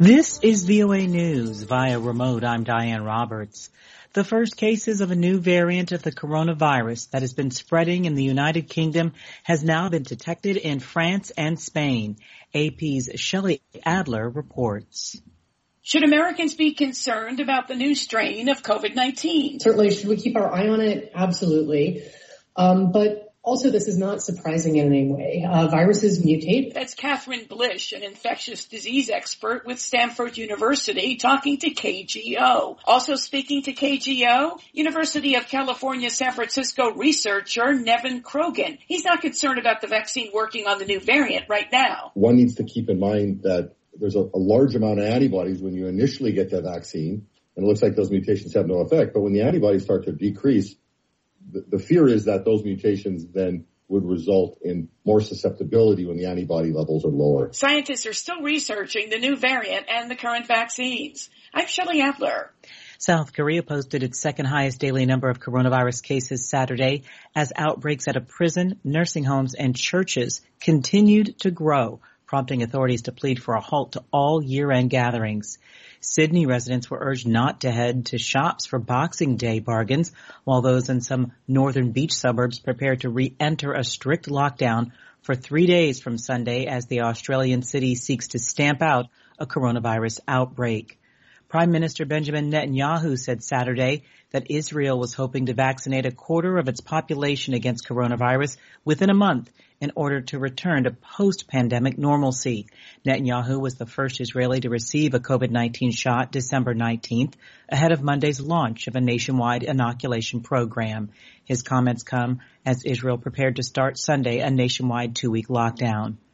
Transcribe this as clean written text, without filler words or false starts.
This is VOA News via remote. I'm Diane Roberts. The first cases of a new variant of the coronavirus that has been spreading in the United Kingdom has now been detected in France and Spain. AP's Shelley Adler reports. Should Americans be concerned about the new strain of COVID-19? Certainly. Should we keep our eye on it? Absolutely. But also, this is not surprising in any way. Viruses mutate. That's Catherine Blish, an infectious disease expert with Stanford University, talking to KGO. Also speaking to KGO, University of California, San Francisco researcher Nevin Krogan. He's not concerned about the vaccine working on the new variant right now. One needs to keep in mind that there's a large amount of antibodies when you initially get the vaccine, and it looks like those mutations have no effect. But when the antibodies start to decrease, the fear is that those mutations then would result in more susceptibility when the antibody levels are lower. Scientists are still researching the new variant and the current vaccines. I'm Shelley Adler. South Korea posted its second highest daily number of coronavirus cases Saturday as outbreaks at a prison, nursing homes, and churches continued to grow, prompting authorities to plead for a halt to all year-end gatherings. Sydney residents were urged not to head to shops for Boxing Day bargains, while those in some northern beach suburbs prepared to re-enter a strict lockdown for 3 days from Sunday as the Australian city seeks to stamp out a coronavirus outbreak. Prime Minister Benjamin Netanyahu said Saturday that Israel was hoping to vaccinate a quarter of its population against coronavirus within a month in order to return to post-pandemic normalcy. Netanyahu was the first Israeli to receive a COVID-19 shot December 19th, ahead of Monday's launch of a nationwide inoculation program. His comments come as Israel prepared to start Sunday a nationwide 2-week lockdown.